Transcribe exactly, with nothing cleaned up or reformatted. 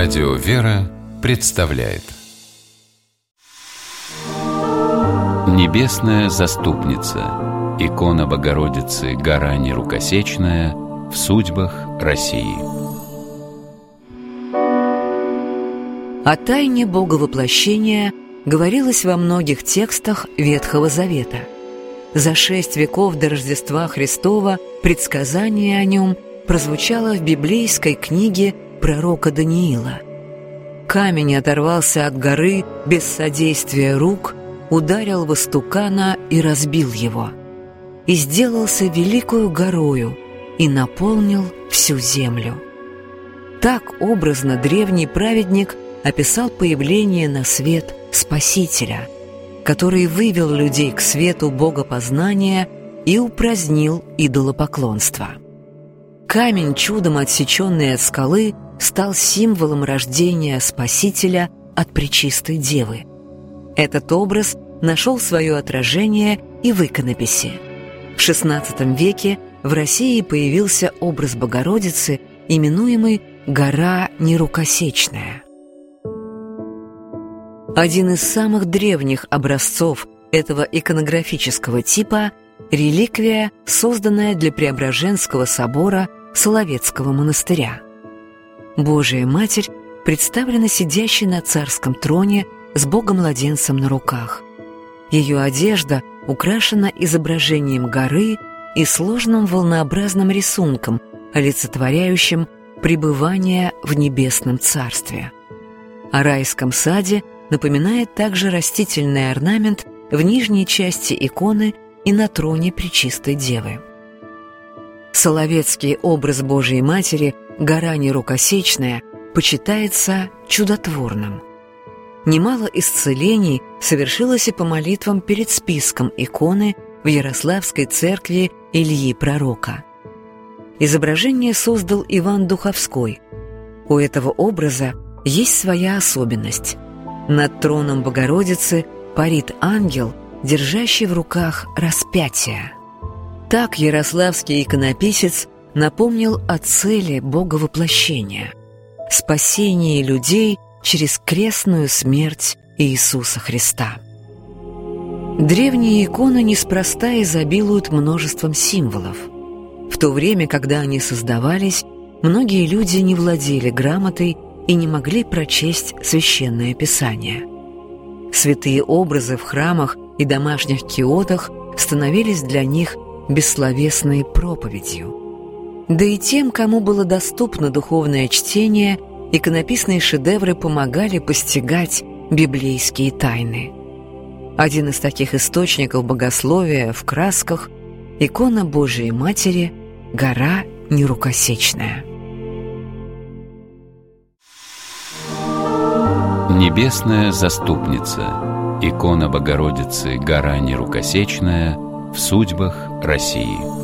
Радио «Вера» представляет Небесная заступница. Икона Богородицы, гора нерукосечная, в судьбах России. О тайне Боговоплощения говорилось во многих текстах Ветхого Завета. За шесть веков до Рождества Христова предсказание о нем прозвучало в библейской книге пророка Даниила. Камень оторвался от горы без содействия рук, ударил в истукана и разбил его, и сделался великою горою, и наполнил всю землю. Так образно древний праведник описал появление на свет Спасителя, который вывел людей к свету богопознания и упразднил идолопоклонство. Камень, чудом отсеченный от скалы, стал символом рождения Спасителя от Пречистой Девы. Этот образ нашел свое отражение и в иконописи. В шестнадцатом веке в России появился образ Богородицы, именуемый «Гора нерукосечная». Один из самых древних образцов этого иконографического типа – реликвия, созданная для Преображенского собора Соловецкого монастыря. Божия Матерь представлена сидящей на царском троне с Богомладенцем на руках. Ее одежда украшена изображением горы и сложным волнообразным рисунком, олицетворяющим пребывание в небесном царстве. О райском саде напоминает также растительный орнамент в нижней части иконы и на троне Пречистой Девы. Соловецкий образ Божией Матери, гора нерукосечная, почитается чудотворным. Немало исцелений совершилось и по молитвам перед списком иконы в Ярославской церкви Ильи Пророка. Изображение создал Иван Духовской. У этого образа есть своя особенность. Над троном Богородицы парит ангел, держащий в руках распятие. Так ярославский иконописец напомнил о цели Боговоплощения – спасении людей через крестную смерть Иисуса Христа. Древние иконы неспроста изобилуют множеством символов. В то время, когда они создавались, многие люди не владели грамотой и не могли прочесть Священное Писание. Святые образы в храмах и домашних киотах становились для них бессловесной проповедью. Да и тем, кому было доступно духовное чтение, иконописные шедевры помогали постигать библейские тайны. Один из таких источников богословия в красках – икона Божией Матери, гора нерукосечная. Небесная заступница. Икона Богородицы, гора нерукосечная, в судьбах России.